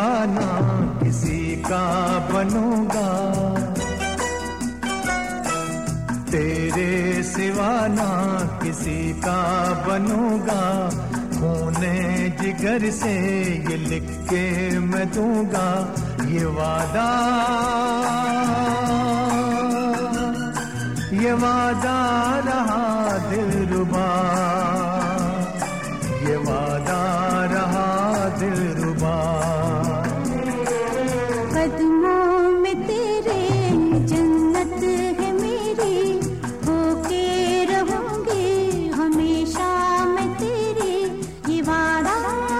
दीवाना किसी का बनूंगा, तेरे सिवा ना किसी का बनूंगा। खूने जिगर से ये लिख के मैं दूंगा ये वादा रहा दिलरुबा, ये वादा रहा दिलरुबा। कदमों में तेरे जन्नत है मेरी, होके रहूंगी हमेशा मैं तेरी, ये वादा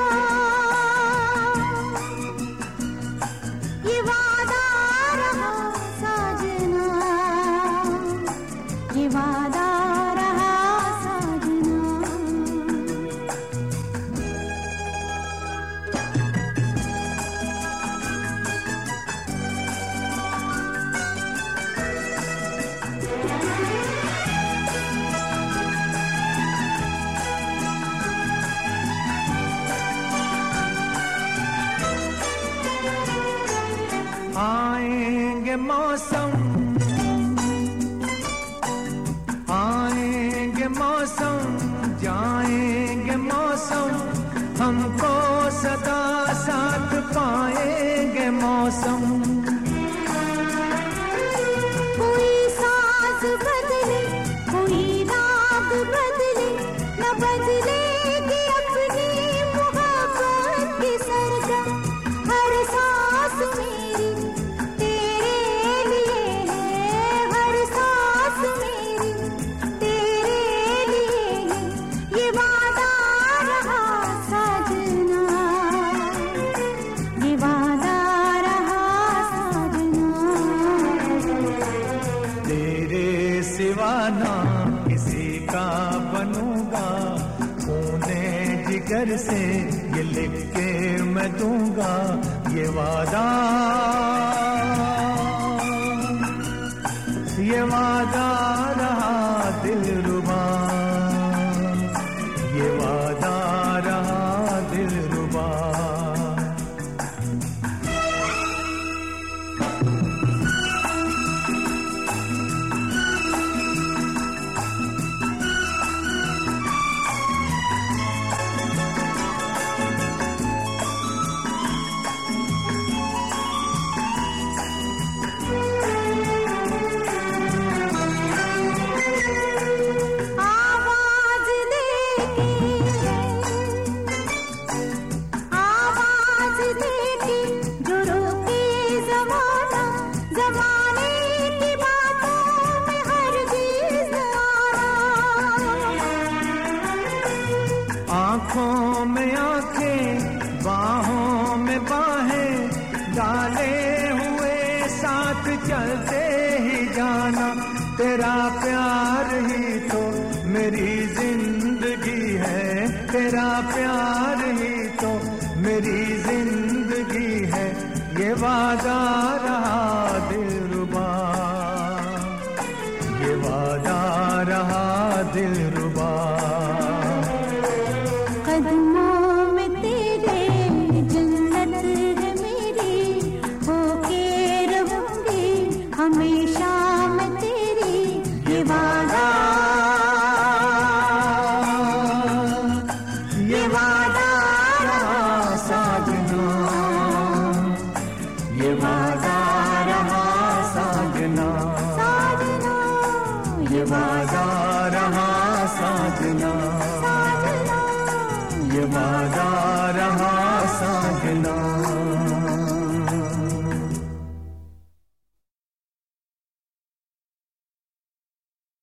रहा साजना, ये वादा रहा साजना। आएंगे मौसम, आएंगे मौसम, जाएंगे मौसम, हमको सदा साथ पाएंगे मौसम। कोई सांस बदले, कोई राग बदले, न बदलेगी अपनी मोहब्बत की सरगम। हर सांस मेरी तेरे लिए है, हर सांस मेरी तेरे लिए है, ये वादा रहा साजना, ये वादा रहा साजना। तेरे सिवा ना किसी का बनूंगा, खूने जिगर से ये लिख के मैं दूंगा ये वादा रहा दिलरुबा, ये वादा रहा दिलरुबा। आवाज देके, आवाज देके जो रोके ज़माना, ज़माने की बातों में हरगिज़ न आना। आँखों में आँखें, बाहों में बाहें, डाले हुए साथ चलते ही जाना। तेरा प्यार ही तो मेरी जिंदगी है, तेरा प्यार ही तो मेरी जिंदगी है, ये वादा रहा दिलरुबा, ये वादा रहा दिलरुबा। कदमों में तेरे जन्नत है मेरी, होके रहूंगी हमेशा मैं तेरी, ये वादा रहा साजना, ये वादा रहा साजना, साजना, ये वादा रहा साजना, साजना, ये वादा